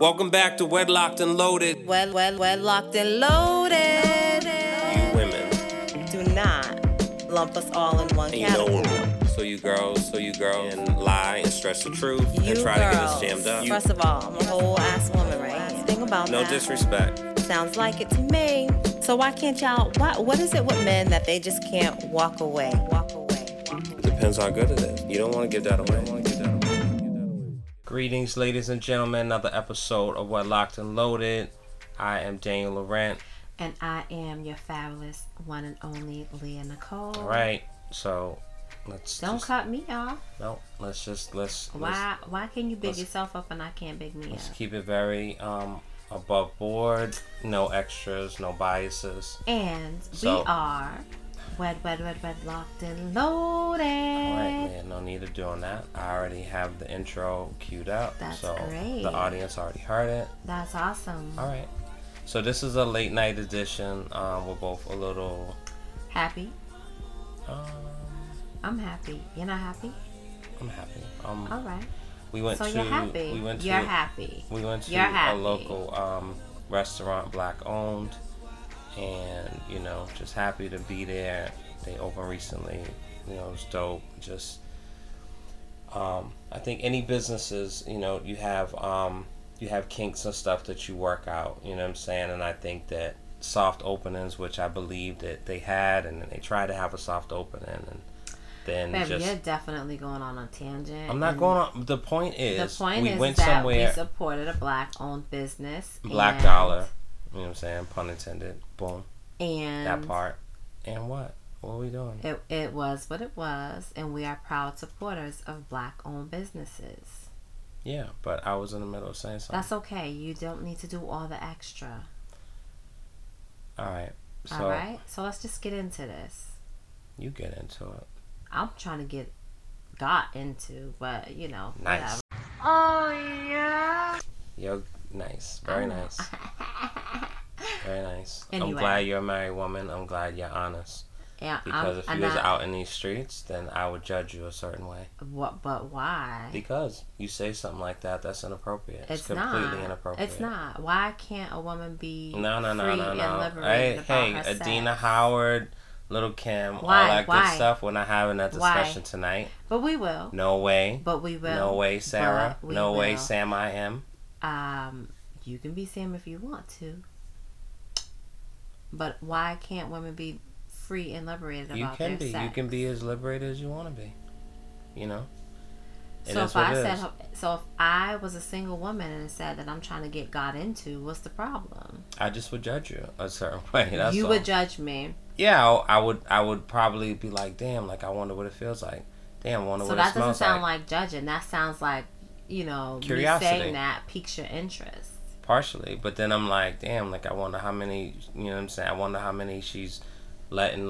Welcome back to Wedlocked and Loaded. Wedlocked and Loaded. You women. Do not lump us all in one category. So you girls and lie and stretch the truth You and try girls, to get us jammed up. First of all, I'm a whole ass woman, right? Think about No that. disrespect. Sounds like it to me. So why can't y'all, what is it with men that they just can't walk away? Depends how good it is. You don't want to give that away. Greetings, ladies and gentlemen. Another episode of Wedlocked and Loaded. I am Daniel Laurent. And I am your fabulous one and only Leah Nicole. All right, so Don't cut me off. No, let's Why can you big yourself up and I can't big me let's up? keep it very above board. No extras, no biases. And So- we are wedlocked and loaded. All right, man. No need of doing that. I already have the intro queued up. That's so great. The audience already heard it. That's awesome. All right. So this is a late night edition. We're both a little Happy? um, I'm happy. You're not happy? I'm happy. All right. We went So to you're happy. You're happy. We went to You're a happy. local restaurant, black owned, and just happy to be there. They opened recently. It was dope. Just I think any businesses, you have kinks and stuff that you work out. You know what I'm saying? And I think that soft openings, which I believe that they had, and then they tried to have a soft opening, and then Baby, you're definitely going on a tangent. I'm not going on. The point is, we went that somewhere. we supported a black-owned business. Black dollar. You know what I'm saying? Pun intended. Boom. And That part. And what? What are we doing? It was what it was, and we are proud supporters of black-owned businesses. Yeah, but I was in the middle of saying something. That's okay. You don't need to do all the extra. All right. So All right? So let's just get into this. you get into it. I'm trying to got into, but Nice. whatever. Oh, yeah. Yo, nice. Very nice. Very nice. Anyway. I'm glad you're a married woman. I'm glad you're honest. Yeah, Because if you was out in these streets, then I would judge you a certain way. But why? Because you say something like that, that's inappropriate. It's not completely inappropriate. It's not. Why can't a woman be No. free and liberated Hey, about her Adina sex? Howard, Little Kim, Why? all that Why? good stuff. We're not having that discussion tonight. But we will. No way. But we will. No way, Sarah. But we No way, will. Sam I am. You can be Sam if you want to. But why can't women be free and liberated about You can their be. sex? You can be as liberated as you want to be. It So is if what I it said, is. so if I was a single woman and said that I'm trying to got into, what's the problem? I just would judge you a certain way. That's You all. would judge me. Yeah, I would probably be like, damn, like I wonder what it feels like. Damn, I wonder So what it that doesn't smells sound like. like judging. That sounds like, me Curiosity. saying that piques your interest. Partially, but then I'm like, damn, like I wonder how many, you know what I'm saying? I wonder how many she's letting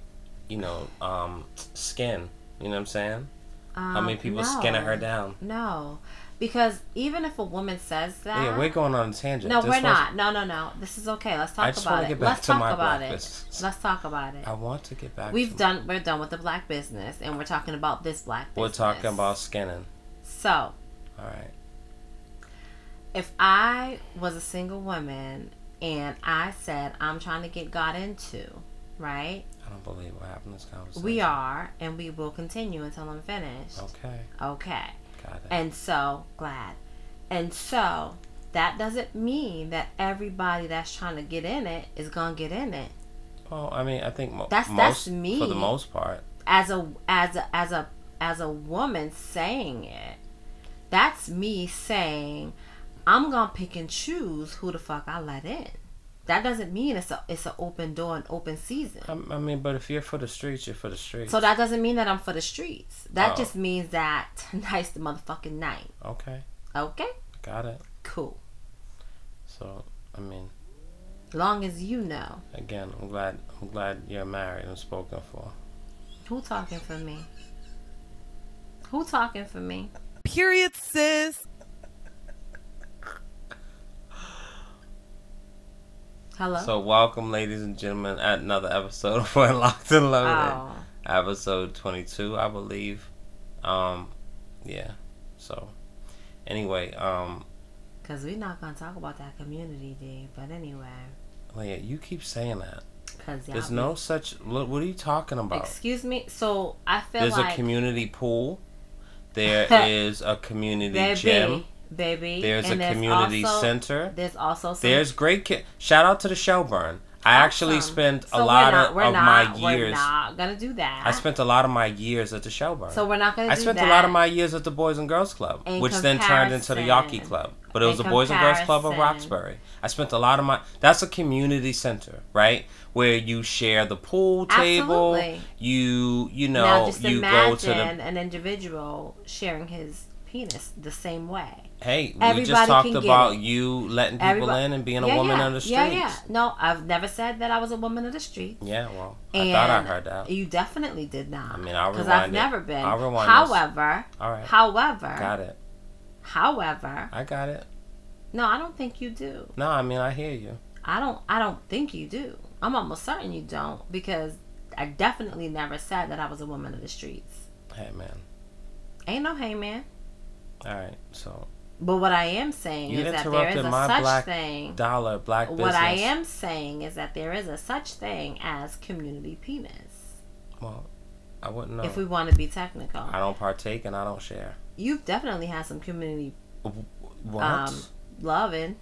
skin, you know what I'm saying? How many people skinning her down? No, because even if a woman says that, Yeah, we're going on a tangent. No, This we're was- not. No. This is okay. Let's talk I just about wanna it. get back Let's to talk my about black it. business. Let's talk about it. I want to get back. We're done with the black business, and we're talking about this black business. We're talking about skinning. So, All right. if I was a single woman and I said I'm trying to got into, right? I don't believe we're having this conversation. We are, and we will continue until I'm finished. Okay. Okay. Got it. And so, glad. And so, that doesn't mean that everybody that's trying to get in it is going to get in it. Well, I mean, I think That's me. For the most part. As a woman saying it, that's me saying I'm going to pick and choose who the fuck I let in. That doesn't mean it's an open door and open season. I mean, but if you're for the streets, you're for the streets. So that doesn't mean that I'm for the streets. That Oh. just means that tonight's the motherfucking night. Okay. Okay? Got it. Cool. So, I mean, Long as you know. again, I'm glad you're married and spoken for. Who talking for me? Who talking for me? Period, sis. Hello? So, welcome, ladies and gentlemen, at another episode of Wedlocked and Loaded. Oh. Episode 22, I believe. Yeah. So, anyway, Because we're not going to talk about that community, D. But anyway. Leah, you keep saying that. Because There's no such... What are you talking about? Excuse me? So, I feel There's like... a community pool. There is a community gym. Baby. There's a community center. There's also some... There's great kids. Shout out to the Shelburne. I actually spent a lot of my years... We're not going to do that. I spent a lot of my years at the Shelburne. So we're not going to do that. I spent a lot of my years at the Boys and Girls Club, which then turned into the Yawkey Club. But it was the Boys and Girls Club of Roxbury. I spent a lot of my... That's a community center, right? Where you share the pool table. Absolutely. You know, now just you imagine go to the... an individual sharing his penis the same way. Hey, everybody we just talked about it. you letting people in and being a woman on the streets. Yeah. No, I've never said that I was a woman of the streets. Yeah, well, I thought I heard that. You definitely did not. I mean, I'll rewind because I've never been. I'll rewind However, all right. However, Got it. However, I got it. No, I don't think you do. No, I mean, I hear you. I don't think you do. I'm almost certain you don't, because I definitely never said that I was a woman of the streets. Hey, man. Ain't no hey, man. All right, so. But what I am saying is that there is a such thing. Black business. What I am saying is that there is a such thing as community penis. Well, I wouldn't know. If we want to be technical. I don't partake and I don't share. You've definitely had some community what? loving.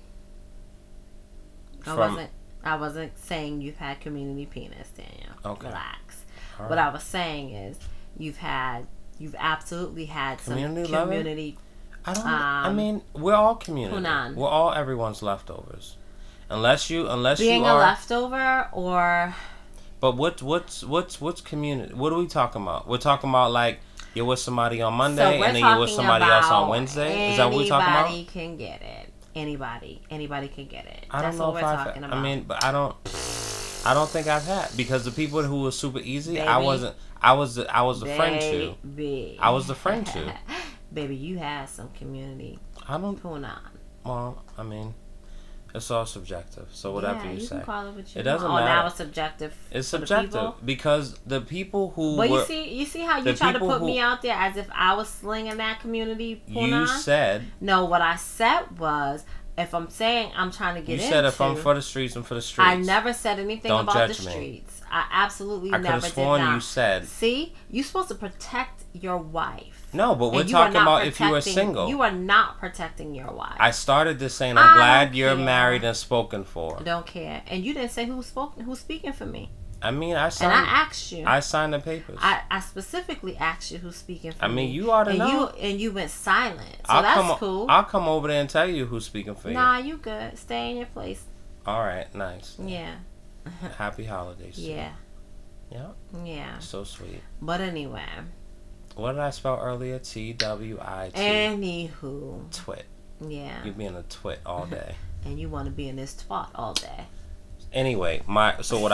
I wasn't saying you've had community penis, Daniel. Okay. Relax. All what right. I was saying is you've absolutely had community some community. I mean, we're all community. Hunan. We're all everyone's leftovers. Unless being you a are leftover or. But what's community? What are we talking about? We're talking about like you're with somebody on Monday and then you're with somebody else on Wednesday. Is that what we're talking about? Anybody can get it. Anybody can get it. I don't know if I've had. I mean, but I don't think I've had, because the people who were super easy, Baby. I was the friend to. I was the friend to. Baby, you had some community. I don't. Hunan. Well, I mean, it's all subjective. So whatever you say, can call it what you it doesn't want. matter. Now it's subjective. It's subjective because the people who. But you see how you try to put me out there as if I was slinging that community. You said. No, what I said was, if I'm saying I'm trying to get into. You said if I'm for the streets, I'm for the streets. I never said anything about the streets. I absolutely never did. I could have sworn you said. See, you're supposed to protect your wife. No, but we're talking about if you were single. You are not protecting your wife. I started this saying I'm glad you're married and spoken for. I don't care. And you didn't say who's speaking for me. I mean, I signed. And I asked you. I signed the papers. I specifically asked you who's speaking for me. I mean, you ought to know. And you went silent. So that's cool. I'll come over there and tell you who's speaking for you. Nah, you good. Stay in your place. All right, nice. Yeah. Happy holidays. Yeah. Yeah. Yeah. So sweet. But anyway. What did I spell earlier? TWIT. Anywho. Twit. Yeah. You being a twit all day. And you want to be in this twat all day. Anyway, what I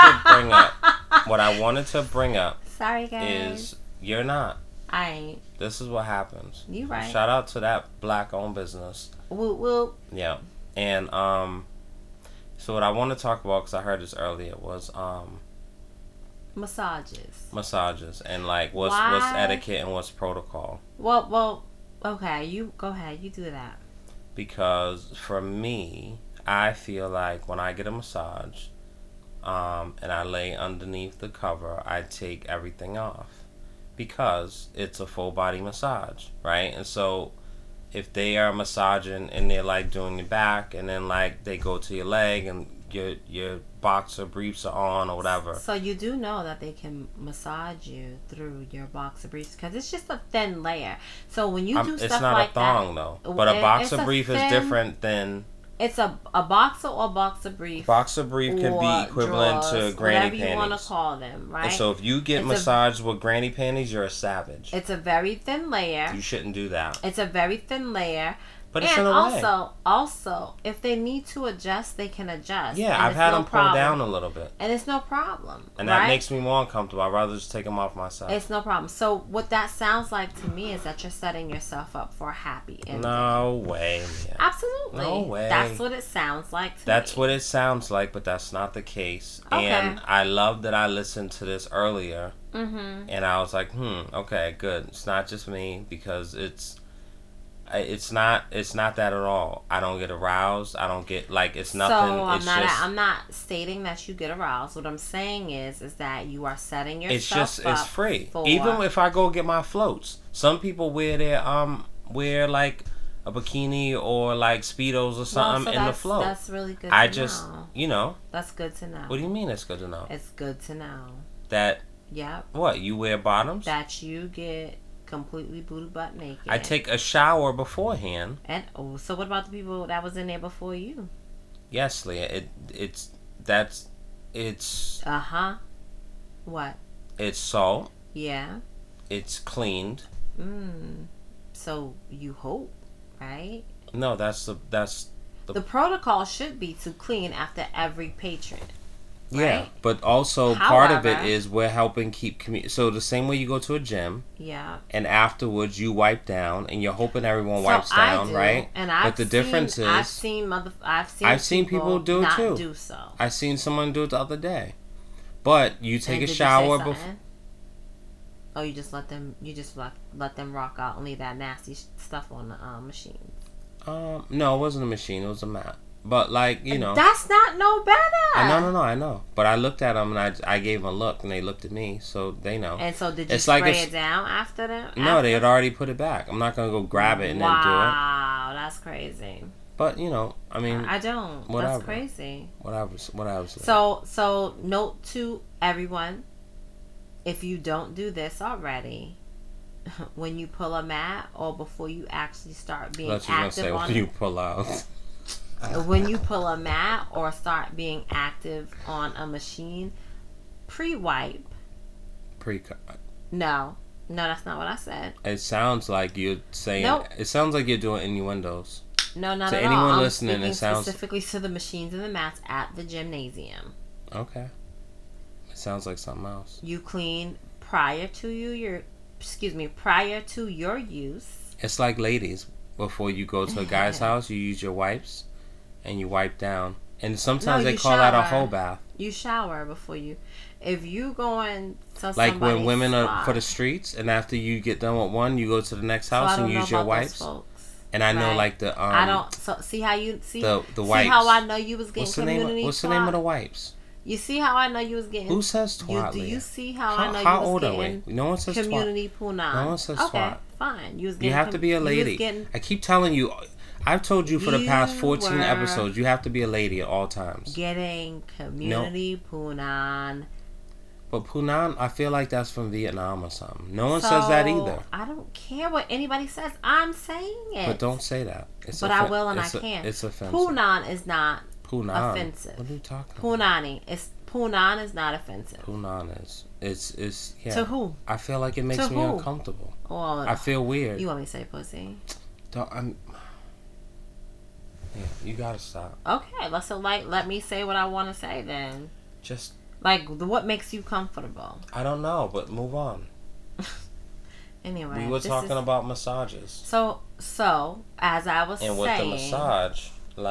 wanted to bring up. Sorry, guys. Is you're not. I ain't. This is what happens. You right. Shout out to that black-owned business. Whoop whoop. Yeah, and so what I want to talk about, because I heard this earlier, was massages and like what's etiquette and what's protocol. Well, okay, you go ahead, you do that. Because for me, I feel like when I get a massage, and I lay underneath the cover, I take everything off, because it's a full body massage, right? And so if they are massaging and they're like doing your back, and then like they go to your leg and your boxer briefs are on or whatever. So you do know that they can massage you through your boxer briefs, because it's just a thin layer. So when you do stuff like that, it's not a thong though. But a boxer brief is different than. It's a boxer or boxer brief. Boxer brief can be equivalent to granny panties. Whatever you want to call them, right? And so if you get massaged with granny panties, you're a savage. It's a very thin layer. You shouldn't do that. It's a very thin layer. But it's in a way. Also, if they need to adjust, they can adjust. Yeah, I've had them pull down a little bit. And it's no problem. And that makes me more uncomfortable. I'd rather just take them off myself. It's no problem. So what that sounds like to me is that you're setting yourself up for a happy ending. No way. Man. Absolutely. No way. That's what it sounds like to me. That's what it sounds like, but that's not the case. Okay. And I love that I listened to this earlier. Mm-hmm. And I was like, okay, good. It's not just me, because it's It's not that at all. I don't get aroused. I don't get like it's nothing. So it's just, I'm not stating that you get aroused. What I'm saying is that you are setting yourself it's just up it's free. for, Even if I go get my floats, some people wear like a bikini or like speedos or something in the float. That's really good. I to just know. That's good to know. What do you mean it's good to know? It's good to know That. Yep. What, you wear bottoms? That you get completely booty butt naked. I take a shower beforehand. And so what about the people that was in there before you? Yes, Leah. It's. What? It's salt. Yeah. It's cleaned. So you hope, right? No, that's the protocol should be to clean after every patron. Yeah, right? but also part of it is we're helping keep so the same way you go to a gym, yeah, and afterwards you wipe down, and you're hoping everyone wipes down, right? And but the difference is I've seen people do it too. Do so. I've seen someone do it the other day, but you take a shower before. Oh, you just let them. You just let them rock out and leave that nasty stuff on the machines. No, it wasn't a machine. It was a mat. But like that's not no better. I know. But I looked at them and I gave them a look and they looked at me, so they know. And so did you spray it down after them? No, they had already put it back. I'm not gonna go grab it and then do it. Wow, that's crazy. But I mean, I don't. Whatever. That's crazy. Whatever. So note to everyone: if you don't do this already, when you pull a mat or before you actually start being active on when you pull out. When you pull a mat or start being active on a machine, pre-wipe. No, that's not what I said. It sounds like you're saying. Nope. It sounds like you're doing innuendos. No, not to at anyone all. I'm listening, it sounds specifically to the machines and the mats at the gymnasium. Okay. It sounds like something else. You clean prior to your use. It's like ladies. Before you go to a guy's house, you use your wipes. And you wipe down. And sometimes they call that a whole bath. You shower before you. If you going to like when women are for the streets, and after you get done with one, you go to the next house and use your wipes. And I know like the I don't see how you see the wipes. See how I know you was getting community. What's the name of the wipes? You see how I know you was getting. Who says twat? Do you see how I know how you was old getting? Are we? No one says community twat. Punani. No one says twat. Fine. You have to be a lady. I keep telling you. I've told you for the past 14 episodes, you have to be a lady at all times. Getting community Punan. But Punan, I feel like that's from Vietnam or something. No one says that either. I don't care what anybody says. I'm saying it. But don't say that. I will and I can. It's offensive. Punan is not offensive. What are you talking about? Punani. Punan is not offensive. Punan is. It's yeah. To who? I feel like it makes me uncomfortable. Well, I feel weird. You want me to say pussy? Yeah, you gotta stop. Okay, let me say what I want to say then. Just what makes you comfortable? I don't know, but move on. Anyway, we were talking about massages. So as I was saying, and with the massage,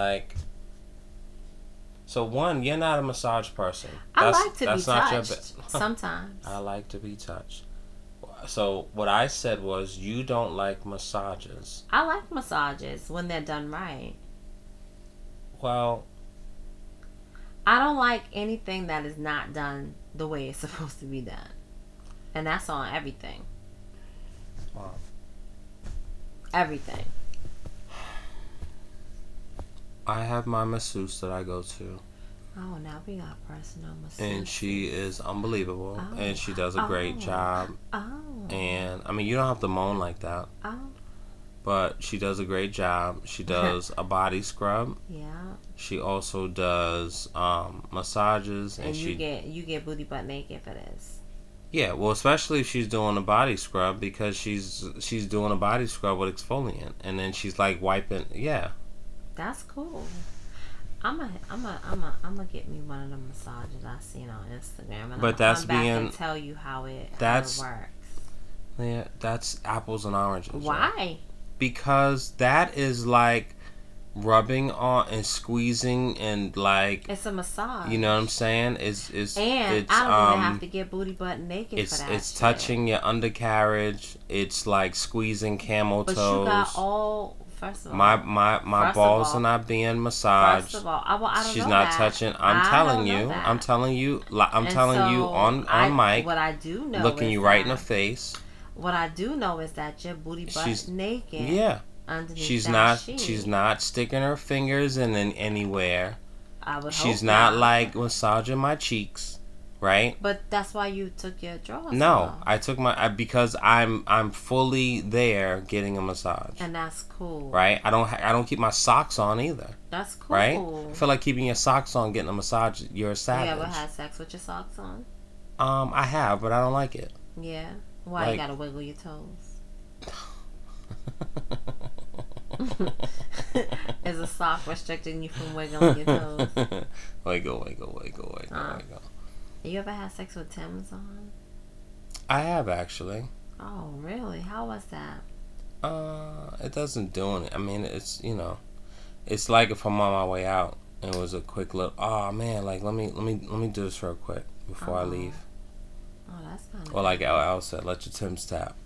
so one, you're not a massage person. I like to be touched. Sometimes I like to be touched. So what I said was you don't like massages. I like massages when they're done right. Well, I don't like anything that is not done the way it's supposed to be done. And that's on everything. Wow. Everything. I have my masseuse that I go to. Oh, now we got personal masseuse. And she is unbelievable. Oh. And she does a great job. Oh. And, I mean, you don't have to moan like that. Oh. But she does a great job. She does a body scrub. Yeah. She also does massages, and you get booty butt naked for this. Yeah, well, especially if she's doing a body scrub, because she's doing a body scrub with exfoliant, and then she's like wiping. Yeah. That's cool. I'm gonna get me one of the massages I seen on Instagram, and but that's I'm back and tell you how it works. Yeah, that's apples and oranges. Why? Right? Because that is like rubbing on and squeezing and like, It's a massage. you know what I'm saying? It's and I don't even have to get booty butt naked for that. It's shit. touching your undercarriage. It's like squeezing camel But toes. you got all. First of all, my balls are not being massaged. First of all, I don't She's know not that. touching. I'm telling you. I'm telling you on mic. What I do know, looking is you right that, in the face. What I do know is that your booty butt naked. Yeah. Underneath She's that not. sheet. She's not sticking her fingers in anywhere. I would. She's hope not like massaging my cheeks, right? But that's why you took your drawers No, off. I took because I'm fully there getting a massage. And that's cool, right? I don't keep my socks on either. That's cool, right? I feel like keeping your socks on, getting a massage. You're a savage. You ever had sex with your socks on? I have, but I don't like it. Yeah. Why you gotta wiggle your toes? Is a sock restricting you from wiggling your toes? Wiggle. You ever had sex with Tim's on? I have, actually. Oh, really? How was that? It doesn't do anything. I mean, it's, it's like if I'm on my way out, and it was a quick little, oh man, like let me do this real quick before I leave. Oh, that's kind of. Or like Al said, let your Tim's tap.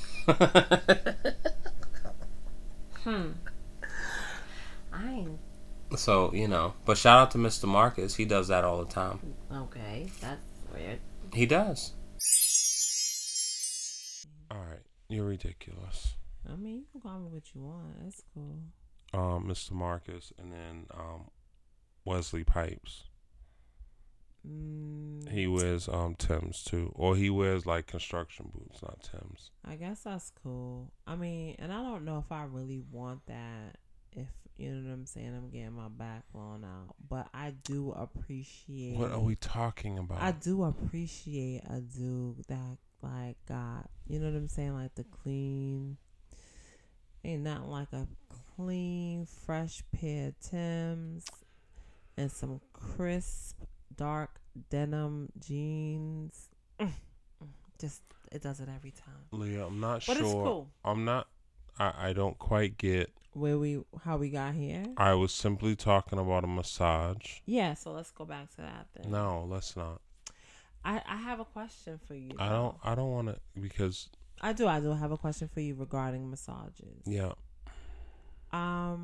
I ain't. So, but shout out to Mr. Marcus. He does that all the time. Okay, that's weird. He does. All right, you're ridiculous. I mean, you can call me what you want. That's cool. Mr. Marcus, and then Wesley Pipes. He wears Timbs too, or he wears like construction boots, not Timbs. I guess that's cool. I mean, and I don't know if I really want that. If you know what I'm saying, I'm getting my back blown out, but I do appreciate. What are we talking about? I do appreciate a dude that like got, you know what I'm saying, like the clean. Ain't nothing like a clean, fresh pair of Timbs and some crisp, dark denim jeans. Just, it does it every time. Leah, I'm not but sure. It's cool. I'm not. I don't quite get how we got here. I was simply talking about a massage. Yeah, so let's go back to that then. No, let's not. I have a question for you. I don't want to, because I do have a question for you regarding massages. Yeah. How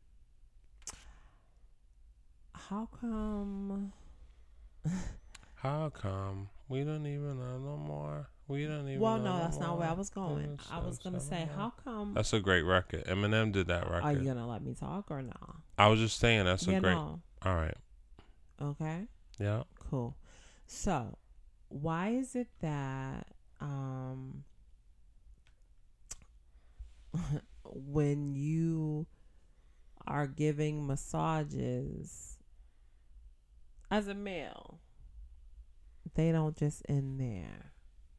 come? How come we don't even know no more? We don't even. Well, know no, that's more. not where I was going. I was gonna say, how come? That's a great record. Eminem did that record. Are you gonna let me talk or not? I was just saying that's a great. No. All right. Okay. Yeah. Cool. So, why is it that when you are giving massages as a male, they don't just end there?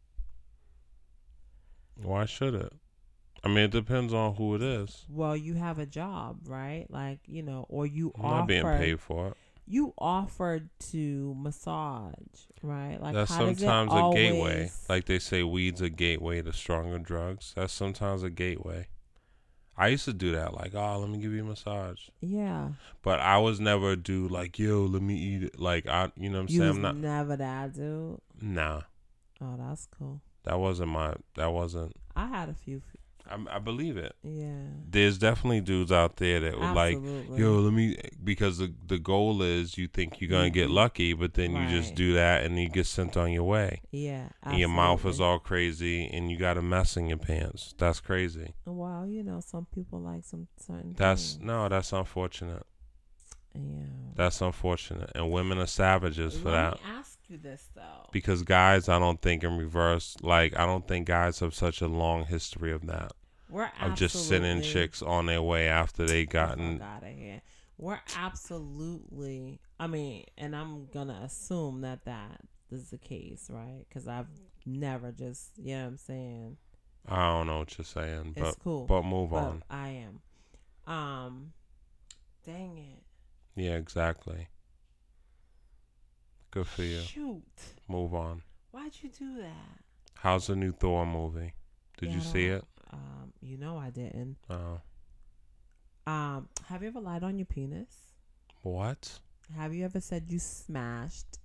Why should it? I mean, it depends on who it is. Well, you have a job, right? Like, or you I'm not being paid for it. You offered to massage, right? Like, that's sometimes a gateway. Like they say, weed's a gateway to stronger drugs. That's sometimes a gateway. I used to do that, like, oh, let me give you a massage. Yeah. But I was never do like, yo, let me eat it. Like, you know what I'm saying? I'm not never that dude. Nah. Oh, that's cool. That wasn't. I had a few. I believe it. Yeah. There's definitely dudes out there that would like, yo, let me, because the goal is you think you're going to get lucky, but then you just do that and you get sent on your way. Yeah. Absolutely. And your mouth is all crazy and you got a mess in your pants. That's crazy. Well, some people like some certain things. No, that's unfortunate. Yeah. That's unfortunate. And women are savages for that. Let me ask you this, though. Because guys, I don't think in reverse, like, I don't think guys have such a long history of that. Of just sending chicks on their way after they gotten. Out of here. We're absolutely, I mean, and I'm going to assume that is the case, right? Because I've never just, you know what I'm saying? I don't know what you're saying. It's cool. But move on. I am. Dang it. Yeah, exactly. Good for you. Shoot. Move on. Why'd you do that? How's the new Thor movie? Did you see it? I didn't. Oh. Have you ever lied on your penis? What? Have you ever said you smashed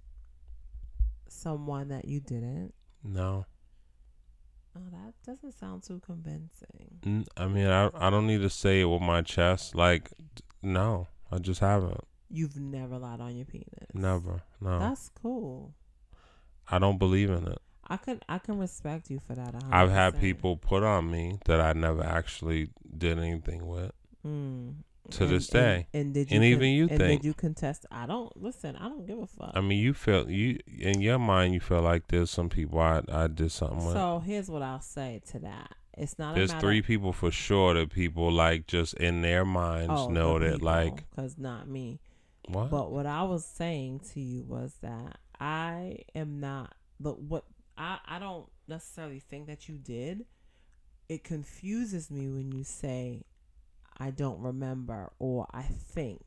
someone that you didn't? No. Oh, that doesn't sound too convincing. I mean, I don't need to say it with my chest. Like, no, I just haven't. You've never lied on your penis? Never. No. That's cool. I don't believe in it. I can respect you for that. 100%. I've had people put on me that I never actually did anything with. To this day. And did you and even you and think. did you contest? I don't give a fuck. I mean, you in your mind, you feel like there's some people I did something with. So here's what I'll say to that. It's not. There's 3 people for sure that people like just in their minds know that like. Because not me. What? But what I was saying to you was that I am not. Look, what I don't necessarily think that you did. It confuses me when you say, I don't remember or I think.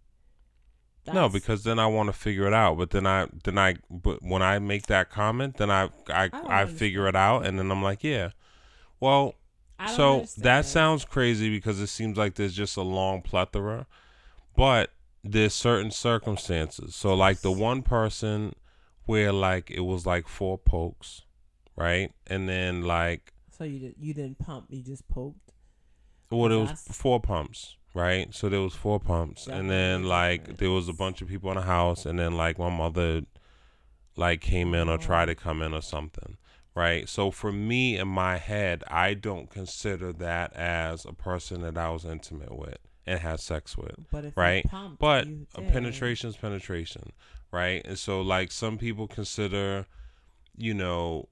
No, because then I want to figure it out. But but when I make that comment, then I figure it out, and then I'm like, yeah. Well, so that sounds crazy because it seems like there's just a long plethora, but there's certain circumstances. So like the one person where like it was like 4 pokes, right, and then like. So you didn't pump, you just poked. Well, it was 4 pumps, right? So there was 4 pumps, Definitely and then like there was a bunch of people in the house, and then like my mother, like came in or tried to come in or something, right? So for me in my head, I don't consider that as a person that I was intimate with and had sex with, right? But penetration is penetration, right? And so like some people consider, you know.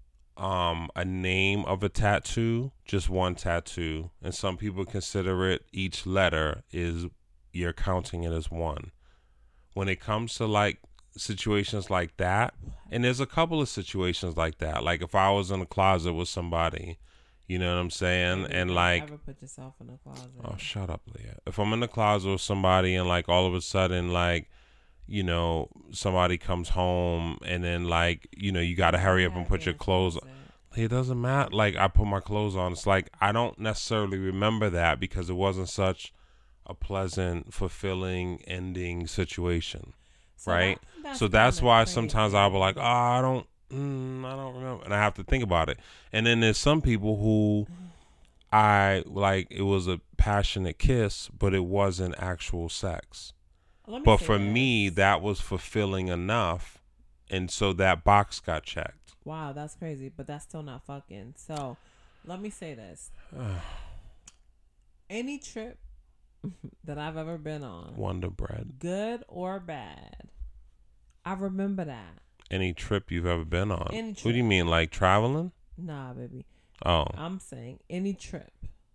A name of a tattoo, just one tattoo, and some people consider it each letter is you're counting it as one. When it comes to like situations like that, and there's a couple of situations like that, like if I was in a closet with somebody, you know what I'm saying, and like ever put yourself in a closet. Oh, shut up, Leah. If I'm in the closet with somebody and like all of a sudden like, you know, somebody comes home and then like, you know, you got to hurry up and put your clothes on. It doesn't matter. Like I put my clothes on. It's like I don't necessarily remember that because it wasn't such a pleasant, fulfilling ending situation. Right? So that's why sometimes I'll be like, oh, I don't remember. And I have to think about it. And then there's some people who I like, it was a passionate kiss, but it wasn't actual sex. But for me, that was fulfilling enough, and so that box got checked. Wow, that's crazy, but that's still not fucking. So, let me say this. Any trip that I've ever been on, Wonder Bread, good or bad, I remember that. Any trip you've ever been on? Any trip. What do you mean, like traveling? Nah, baby. Oh. I'm saying any trip.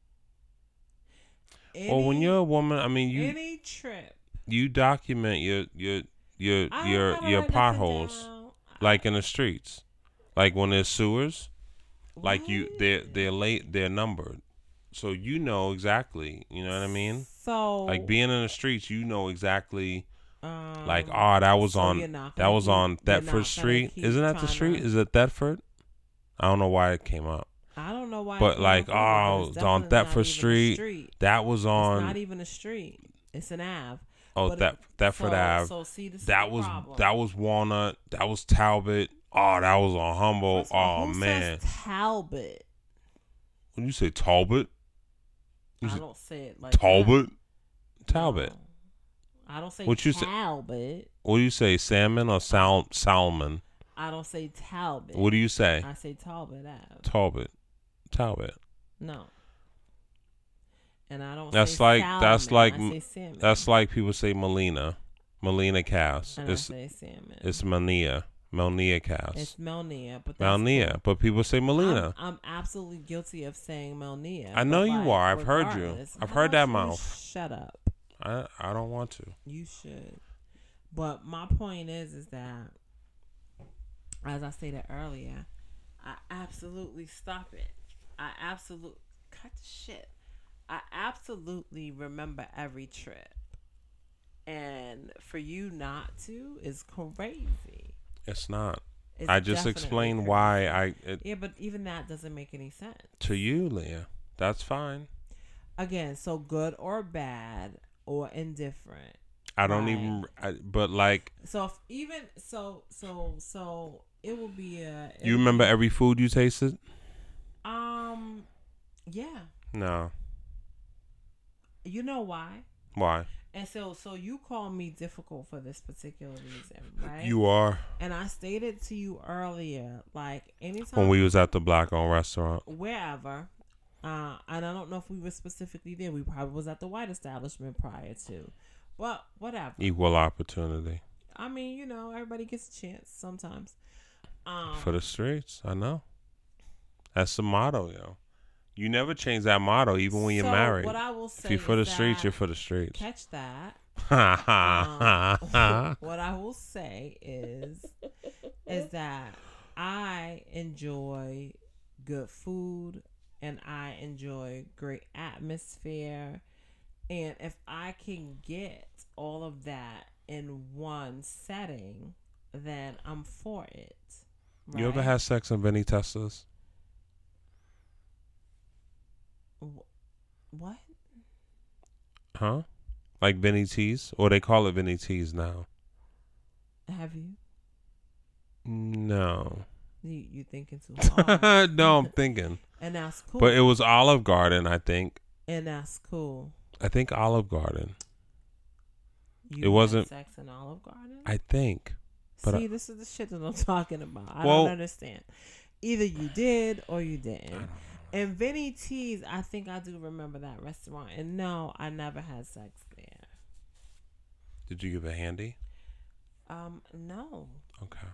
Well, when you're a woman, I mean, any trip. You document your potholes, like in the streets, like when there's sewers, like they're numbered, so you know exactly. You know what I mean? So like being in the streets, you know exactly. Like that was on Thetford Street. Isn't that the street? Is it Thetford? I don't know why it came up. I don't know why. But like, it's on Thetford Street. That was on. It's not even a street. It's an Ave. Oh, Thetford Ave. So see, this that is that was Walnut. That was Talbot. Oh, that was on Humboldt. Who man. Says Talbot. When you say Talbot, I don't say it like Talbot. That. Talbot. No. I don't say what you Talbot. Say? What do you say? Salmon or salmon? I don't say Talbot. What do you say? I say Talbot Ave. Talbot. No. And I don't. That's say like salmon. that's like I say salmon. That's like people say Melina Cass. I say salmon. It's Melnia Cass. It's Melnia, but Melnia, cool. But people say Melina. I'm absolutely guilty of saying Melnia. I know you are. I've heard you. I've heard that mouth. Shut up. I don't want to. You should. But my point is that, as I stated earlier, I absolutely stop it. I absolutely cut the shit. I absolutely remember every trip. And for you not to is crazy. It's not. I just explained why yeah, but even that doesn't make any sense. To you, Leah. That's fine. again, so good or bad or indifferent. I don't Right. even. But like, So if even so it will be a. you remember every food you tasted? Yeah. No. You know why? Why? And so you call me difficult for this particular reason, right? You are. And I stated to you earlier, like anytime When we was at the black-owned restaurant. wherever, and I don't know if we were specifically there. We probably was at the white establishment prior to, but whatever. Equal opportunity. I mean, you know, everybody gets a chance sometimes. For the streets, I know. That's the motto, yo. You never change that motto, even when you're so married. What I will say If you're for the is streets, that- you're for the streets. Catch that. Ha What I will say is that I enjoy good food and I enjoy great atmosphere, and if I can get all of that in one setting, then I'm for it. You ever right? had sex in Vinny Teslas? What? Huh? Like Vinny T's? Or they call it Vinny T's now. Have you? No. You thinking too hard? No, I'm thinking. And that's cool. But it was Olive Garden, I think. And that's cool. I think Olive Garden. You It had wasn't- sex in Olive Garden. I think. but See, this is the shit that I'm talking about. I Well- don't understand. Either you did or you didn't. And Vinny T's, I think I do remember that restaurant. And no, I never had sex there. Did you give a handy? No, Okay.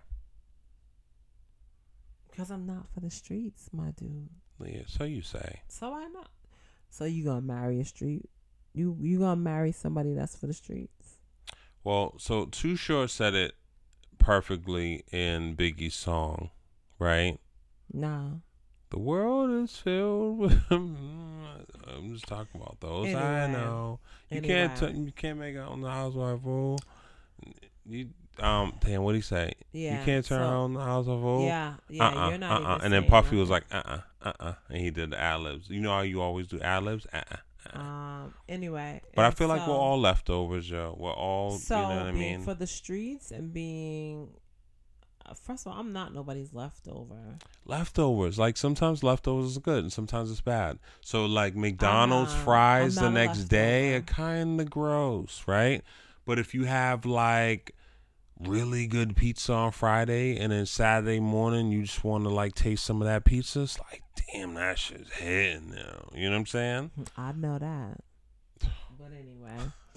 because I'm not for the streets, my dude. Yeah, so you say. So I know. So you gonna marry a street? You gonna marry somebody that's for the streets? Well, so Too Short said it perfectly in Biggie's song, right? Nah. The world is filled with. I'm just talking about those. I Anyway. know you Anyway. you can't make out on the housewife rule. You damn, what do you say? Yeah. You can't turn so- on the housewife rule. Yeah. Yeah. You're not. Even And then saying Puffy was nothing. like, and he did the ad libs. You know how you always do ad libs, Anyway. But I and feel like we're so- all leftovers, yo. We're all, So you know what I being mean. for the streets and being, first of all, I'm not nobody's leftover. Leftovers, like sometimes leftovers is good and sometimes it's bad. So like McDonald's not- fries I'm the not a next day are leftover. kind of gross, right? But if you have like really good pizza on Friday and then Saturday morning you just want to like taste some of that pizza, it's like, damn, that shit's hitting now. You know what I'm saying? I know that. But anyway,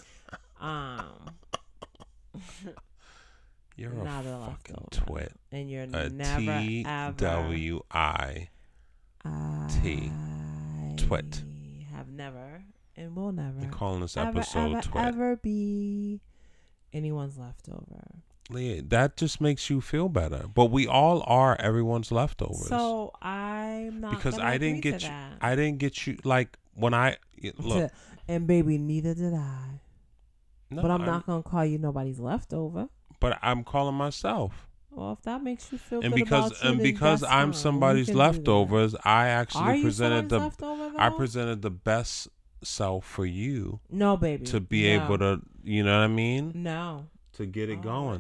You're not a a fucking leftover. twit. And you're A never TWI. T. Twit. Have never and will never They're calling this ever, episode ever, twit. ever be anyone's leftover. Yeah, that just makes you feel better. But we all are everyone's leftovers. So I'm not because gonna I didn't agree get to you. that. I didn't get you like when I look. And baby, neither did I. No, But I'm not gonna call you nobody's leftover. But I'm calling myself, Well, if that makes you feel and good because about you, and then because that's I'm fine. somebody's You can do that. leftovers, I Are actually you presented somebody's the. leftover, though? I presented the best self for you No, baby. to be able to. You know what I mean? No. To get it Oh, going.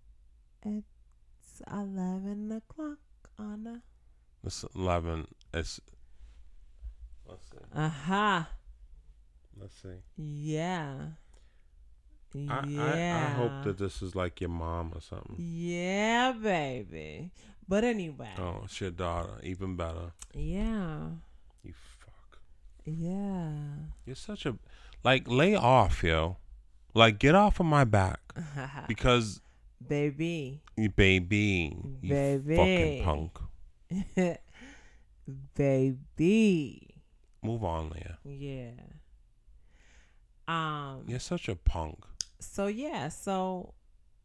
It's 11 o'clock on the. It's 11. It's. Let's see. Aha. Let's see. Yeah. I hope that this is like your mom or something. Yeah, baby. But anyway. Oh, it's your daughter. Even better. Yeah. You fuck. Yeah. You're such a like. Lay off, yo. Like, get off of my back because Baby. you baby, you Baby. fucking punk. Baby. Move on, Leah. Yeah. You're such a punk. So yeah, so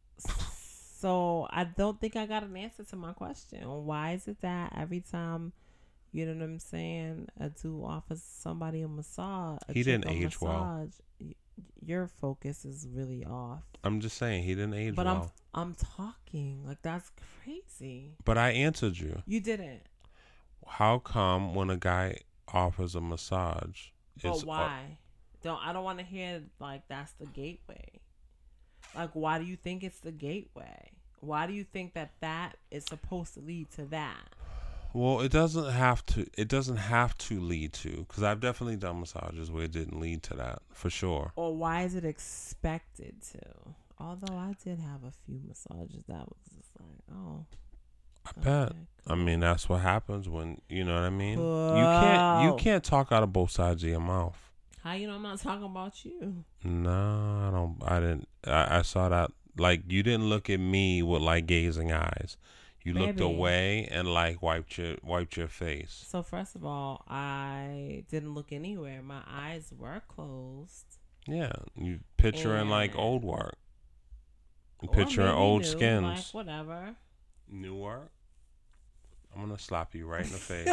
I don't think I got an answer to my question. Why is it that every time, you know what I'm saying, a dude offers somebody a massage, He didn't age well. your focus is really off. I'm just saying he didn't age But well. I'm talking like that's crazy. But I answered you. You didn't. How come when a guy offers a massage, it's But why? I don't want to hear like that's the gateway. Like, why do you think it's the gateway? Why do you think that is supposed to lead to that? well, it doesn't have to. It doesn't have to lead to, because I've definitely done massages where it didn't lead to that for sure. Or why is it expected to? Although I did have a few massages that was just like, oh, I bet. okay, I mean, cool. that's what happens when, you know what I mean. Cool. You can't talk out of both sides of your mouth. How you know I'm not talking about you? No, I don't. I didn't. I saw that. Like, you didn't look at me with like gazing eyes. You looked Baby. away and like wiped your face. So first of all, I didn't look anywhere. My eyes were closed. Yeah, you picturing like And- old work. You Or picturing maybe old new, skins. like whatever. New work. I'm gonna slap you right in the face.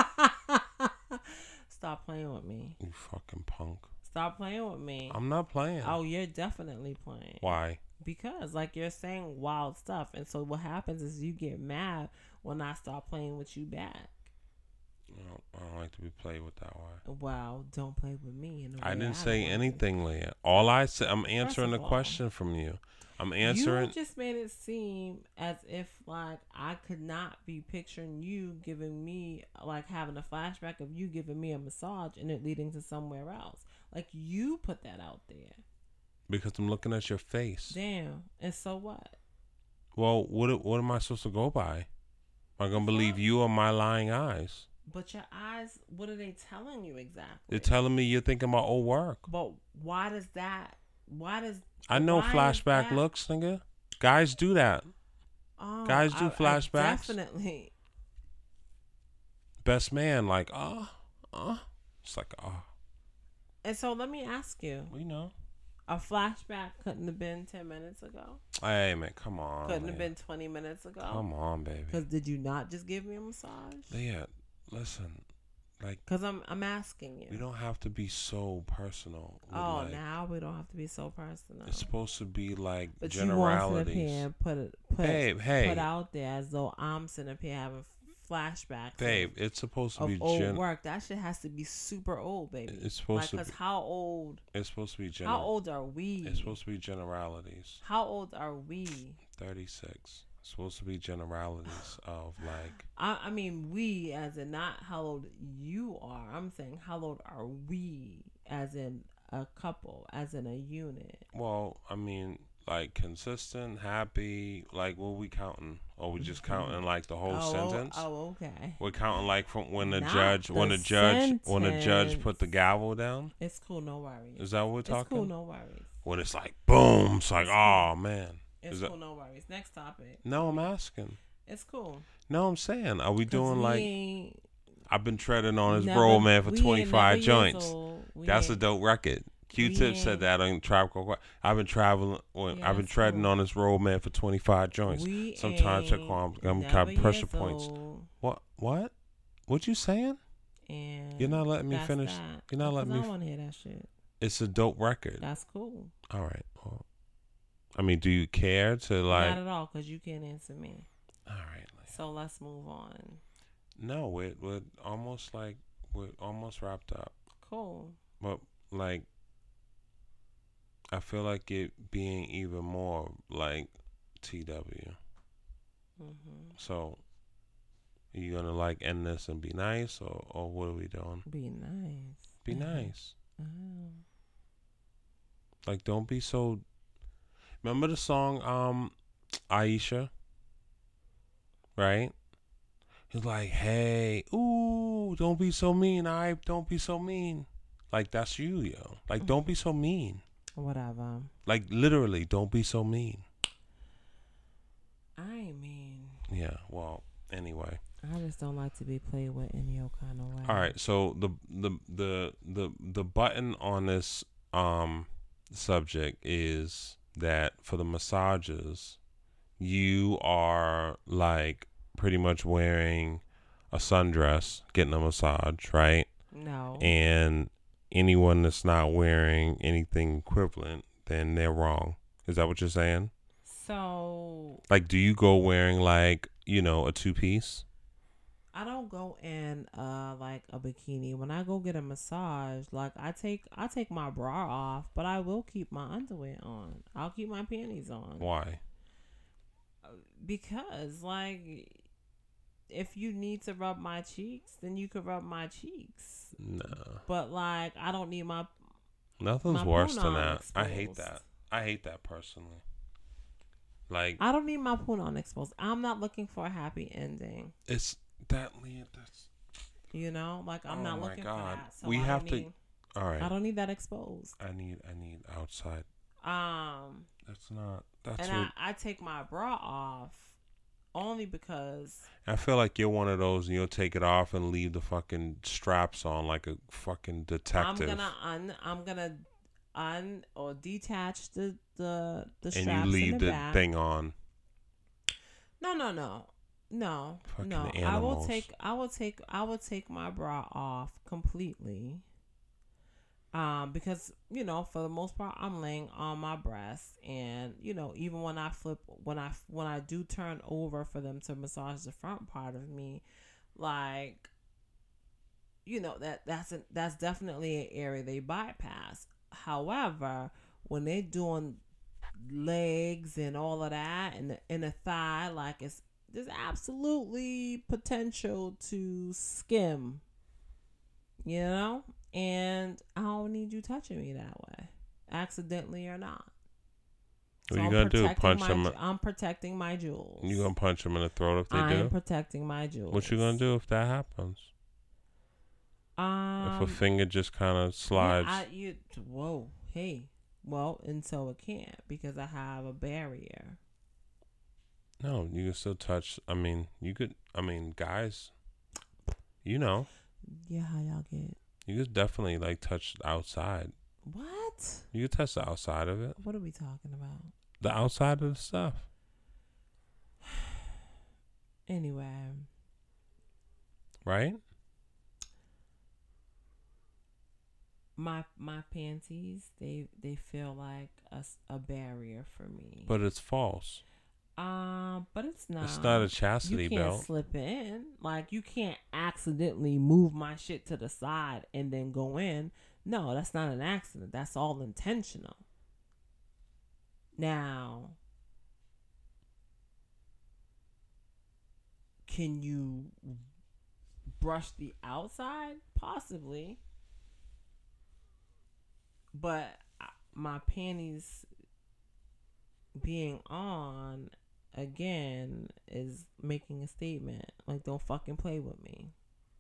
Stop playing with me. You fucking punk. Stop playing with me. I'm not playing. Oh, you're definitely playing. Why? Because like you're saying wild stuff, and so what happens is you get mad when I start playing with you back. I don't like to be played with that way. Well, don't play with me. In a I way didn't don't say want to. anything, Leah. All I said, I'm answering of the all, question from you. I'm answering. You just made it seem as if like I could not be picturing you giving me like having a flashback of you giving me a massage and it leading to somewhere else. Like you put that out there. Because I'm looking at your face. Damn. And so what? Well, what am I supposed to go by? Am I gonna believe you or my lying eyes? But your eyes, what are they telling you exactly? They're telling me you're thinking about old work. But why does that? I know why is flashback that- looks, nigga. Guys do that. Oh, Guys do flashbacks. Definitely. Best man, like, it's like, And so let me ask you: we know. a flashback couldn't have been 10 minutes ago. Hey man, come on. Couldn't man. have been 20 minutes ago. Come on, baby. Because did you not just give me a massage? Yeah, listen, like, Because I'm asking you. we don't have to be so personal. with, Oh, like, now we don't have to be so personal. it's supposed to be like But you want to sit up generalities. here and Babe, put out there as though I'm sitting up here having flashbacks. Babe, it's supposed to of be old work. That shit has to be super old, baby. It's supposed to Because be. how old? It's supposed to be How old are we? It's supposed to be generalities. How old are we? 36. It's supposed to be generalities of like. I mean, we as in not how old you are. I'm saying how old are we as in a couple, as in a unit. Well, I mean, like consistent, happy. Like, what we counting? Or we just counting like the whole sentence? Oh, okay. We're counting like from when the Not judge, the when the judge sentence. put the gavel down. It's cool, no worries. Is that what we're It's talking? cool, no worries. When it's like boom, it's like, oh man. It's Is that- cool, no worries. Next topic. No, I'm asking. It's cool. No, I'm saying, are we 'Cause doing we like? ain't I've been treading on his never- bro man for we ain't 25 never joints. years old. We That's a ain't- dope record. Q-Tip said ain't- that on Tribe Called Quest. I've been traveling. Yeah, I've been that's treading cool. on this road man for 25 joints. We Sometimes check ain't on never kind of pressure years points. old, What? What you saying? and You're not letting me that's finish. that. You're not letting Because me. I want to hear that shit. It's a dope record. That's cool. All right. Well, I mean, do you care to like? Not at all, because you can't answer me. All right. So let's move on. No, we're almost like we're almost wrapped up. Cool. But like, I feel like it being even more like TW. Mm-hmm. So, are you gonna like end this and be nice, or what are we doing? Be nice. Be nice. Oh. Like, don't be so. Remember the song Aisha? Right? He's like, hey, ooh, don't be so mean. Don't be so mean. Like, that's you, yo. Like, don't be so mean. Whatever. Like, literally, don't be so mean. I mean, Yeah. Well, anyway. I just don't like to be played with in your kind of way. All right. So the button on this subject is that for the massages, you are like pretty much wearing a sundress, getting a massage, right? No. And anyone that's not wearing anything equivalent, then they're wrong. Is that what you're saying? So Like, do you go wearing like, a two-piece? I don't go in like a bikini. When I go get a massage, like I take my bra off, but I will keep my underwear on. I'll keep my panties on. Why? Because like if you need to rub my cheeks, then you could rub my cheeks. No. But like I don't need my Nothing's my worse than punan that. I hate exposed. that. I hate that personally. Like I don't need my punan exposed. I'm not looking for a happy ending. it's that Leah. That's You know, like I'm Oh not my looking God. for that. So We I have don't to- need, all right. I don't need that exposed. I need outside. That's not. That's And what. I take my bra off only because I feel like you're one of those, and you'll take it off and leave the fucking straps on like a fucking detective. I'm gonna un or detach the straps and you leave in the the back. thing on. No. Fucking I animals. will take my bra off completely. Because for the most part I'm laying on my breast, and even when I do turn over for them to massage the front part of me, like that's definitely an area they bypass. However, when they're doing legs and all of that and the thigh, like there's absolutely potential to skim, and I don't need you touching me that way, accidentally or not. What are you gonna do? Punch them? I'm protecting my jewels. You gonna punch them in the throat if they I am do? protecting my jewels. What you gonna do if that happens? If a finger just kind of slides. And so it can't, because I have a barrier. No, you can still touch. I mean, you could. I mean, guys, Yeah, how y'all get? you could definitely like touch the outside. What? You could touch the outside of it. What are we talking about? The outside of the stuff. Anyway, Right? my panties, they feel like a barrier for me. But it's false. But it's not. It's not a chastity You can't belt. slip in. Like, you can't accidentally move my shit to the side and then go in. No, that's not an accident. That's all intentional. Now, can you brush the outside? Possibly. But my panties being on, again, is making a statement. Like, don't fucking play with me.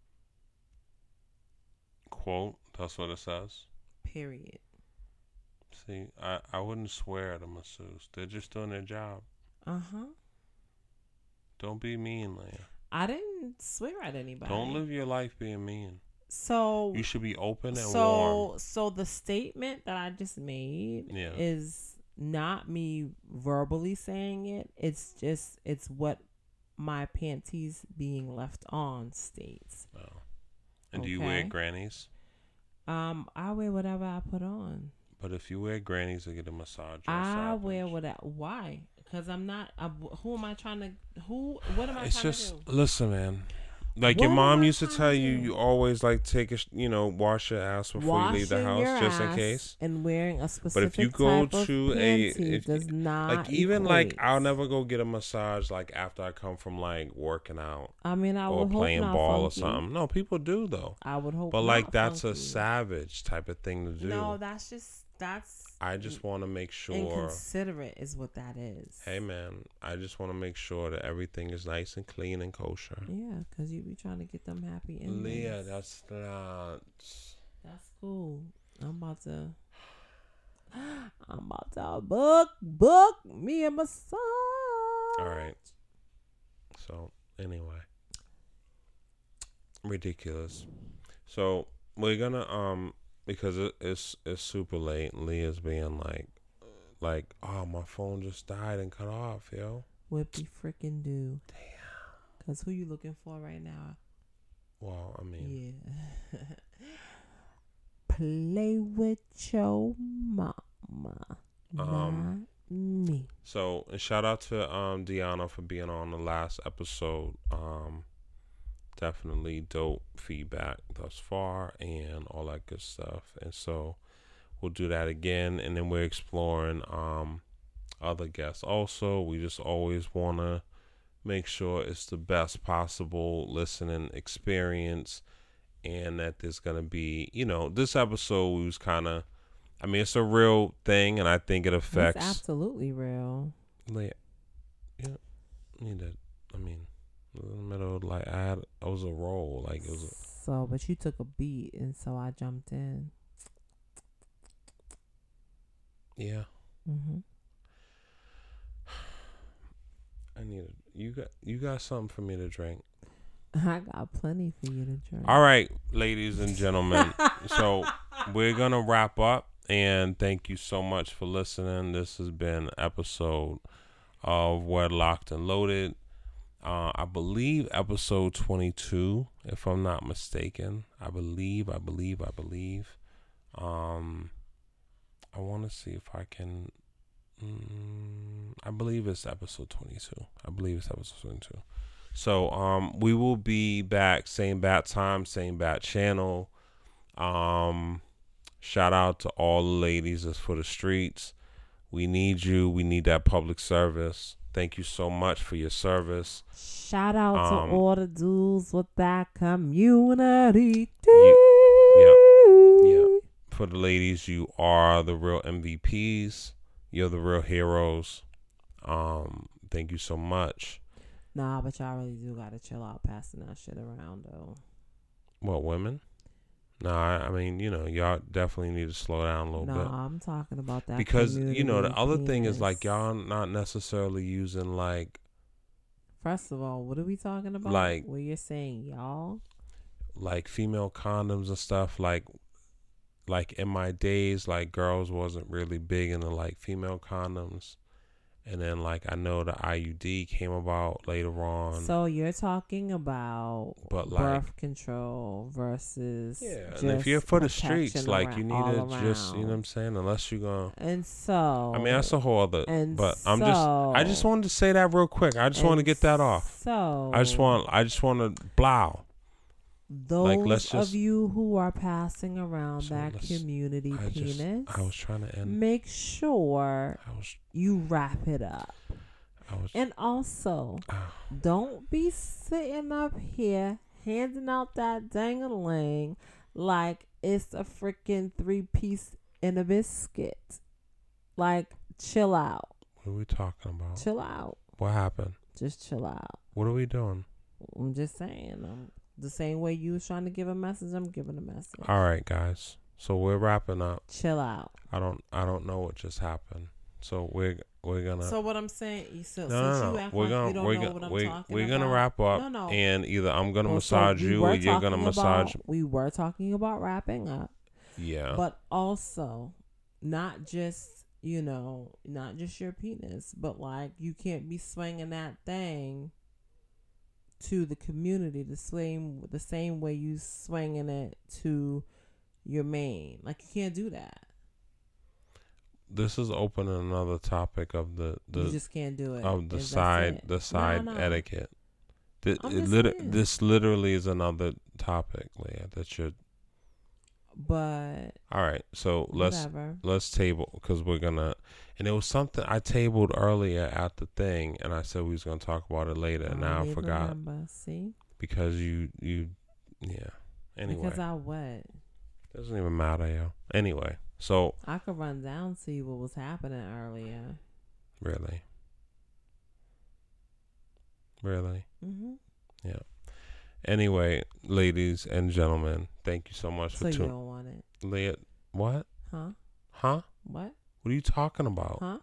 Quote. That's what it says. Period. See, I wouldn't swear at a masseuse. They're just doing their job. Uh-huh. Don't be mean, Leah. I didn't swear at anybody. Don't live your life being mean. So You should be open and warm. So the statement that I just made Yeah. is not me verbally saying it. It's what my panties being left on states. Oh. And do you wear Okay. grannies? I wear whatever I put on. But if you wear grannies to get a massage, you're I savage. wear whatever. Why? Because I'm not. Who am I trying to? What am I It's trying just to do? listen, man. Like What your am mom I used to trying tell to you, do? you always like take wash your ass before you leave the Washing house, your just in ass case. and wearing a specific But if you go type of to panty does not like even like equate. I'll never go get a massage like after I come from like working out I mean, I or would hope playing not, ball or Funky. something. No, people do though. I would hope, But like not, that's Funky. a savage type of thing to do. No, that's I just want to make sure. inconsiderate is what that is. Hey man, I just want to make sure that everything is nice and clean and kosher. Yeah, because you be trying to get them happy endings. Leah, that's not. That's cool. I'm about to book me a massage. All right. So anyway, ridiculous. So we're gonna because it's super late. And Leah's being like, oh, my phone just died and cut off, yo. Whippy freaking do. Damn. Because who you looking for right now? Well, I mean, Yeah. Play with your mama. Not me. so and shout out to Deanna for being on the last episode. definitely dope feedback thus far and all that good stuff. And so we'll do that again, and then we're exploring other guests. Also, we just always want to make sure it's the best possible listening experience, and that there's going to be, this episode was kind of, it's a real thing, and I think it affects. It's absolutely real. Like, yeah, in the middle, like I was a roll, like it was. So, but you took a beat, and so I jumped in. Yeah. Mhm. I need you got something for me to drink. I got plenty for you to drink. All right, ladies and gentlemen. So we're gonna wrap up, and thank you so much for listening. This has been an episode of Wedlocked and Loaded. I believe episode 22, if I'm not mistaken. I believe. I want to see if I can. I believe it's episode 22. So we will be back, same bat time, same bat channel. Shout out to all the ladies that's for the streets. We need you. We need that public service. Thank you so much for your service. Shout out to all the dudes with that community. Yeah. For the ladies, you are the real MVPs. You're the real heroes. Thank you so much. Nah, but y'all really do gotta chill out passing that shit around though. What, women? Nah, y'all definitely need to slow down a little bit. Nah, I'm talking about that. Because, the other thing is, like, y'all not necessarily using, like... First of all, what are we talking about? Like... What you're saying, y'all? Like, female condoms and stuff, like in my days, like, girls wasn't really big into, like, female condoms. And then, like, I know the IUD came about later on. So you're talking about birth control versus and if you're for the streets, like, you need to just, you know what I'm saying? Unless you're going to... And so... that's a whole other... But I just wanted to say that real quick. I just want to get that off. So... I just want to blow. Those of you who are passing around that community penis, I was trying to end. Make sure you wrap it up. And also, don't be sitting up here handing out that dang-a-ling like it's a freaking 3-piece in a biscuit. Like, chill out. What are we talking about? Chill out. What happened? Just chill out. What are we doing? I'm just saying. The same way you was trying to give a message, I'm giving a message. All right, guys. So we're wrapping up. Chill out. I don't know what just happened. So we're gonna. So what I'm saying, no. We're gonna wrap up, and either I'm gonna massage you or you're gonna massage. We were talking about wrapping up. Yeah. But also, not just your penis, but like you can't be swinging that thing to the community the same way you swinging it to your main. Like, you can't do that. This is opening another topic of the you just can't do it of the side etiquette. This literally is another topic, Leah, that you're. But all right, so let's table, because we're gonna. And it was something I tabled earlier at the thing, and I said we was gonna talk about it later, and now I forgot. Remember. See? Because you anyway. Because I what? Doesn't even matter, yo. Anyway, so I could run down to you what was happening earlier. Really? Mhm. Yeah. Anyway, ladies and gentlemen, thank you so much for tuning. So you don't want it, Leah? What? Huh? What? What are you talking about? Huh?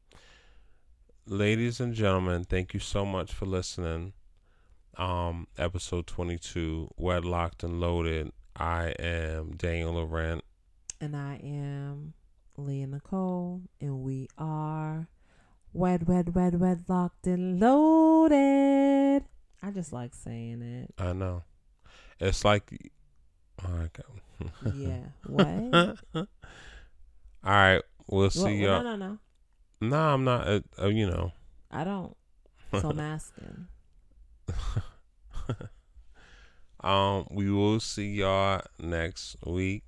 Ladies and gentlemen, thank you so much for listening. Episode 22, Wedlocked and Loaded. I am Daniel Laurent. And I am Leah Nicole. And we are wedlocked and loaded. I just like saying it. I know. It's like... Oh, my God. Yeah. What? All right. We'll see y'all. No. No, I'm not. I don't. So I'm asking. We will see y'all next week.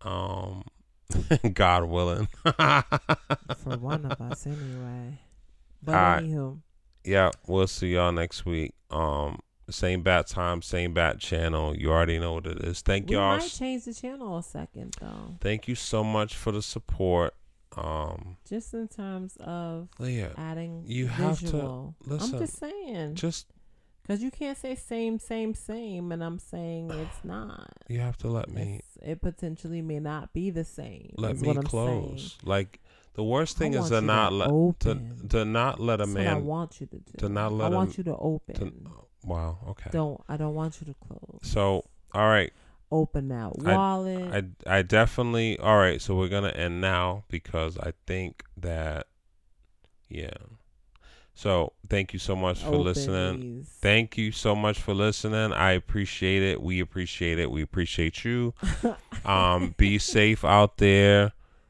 God willing. For one of us, anyway. But anywho. Yeah, we'll see y'all next week. Same bat time, same bat channel. You already know what it is. Thank y'all. We might change the channel a second, though. Thank you so much for the support. Just in terms of adding you visual. Have to listen. I'm just saying. Just because you can't say same, and I'm saying it's not. You have to let me. It potentially may not be the same. Let me close. Like the worst thing is to not let not let a man. What I want you to do. To not let. I want you to open. Wow. Okay. I don't want you to close. So all right. Open that wallet. I definitely. All right. So we're gonna end now because I think that. Yeah. So thank you so much for listening. These. Thank you so much for listening. I appreciate it. We appreciate it. We appreciate you. Be safe out there.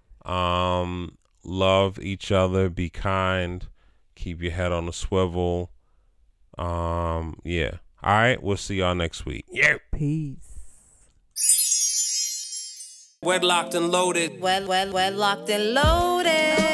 Love each other. Be kind. Keep your head on the swivel. Yeah. All right. We'll see y'all next week. Yeah. Peace. Wedlocked and loaded. Wedlocked and loaded.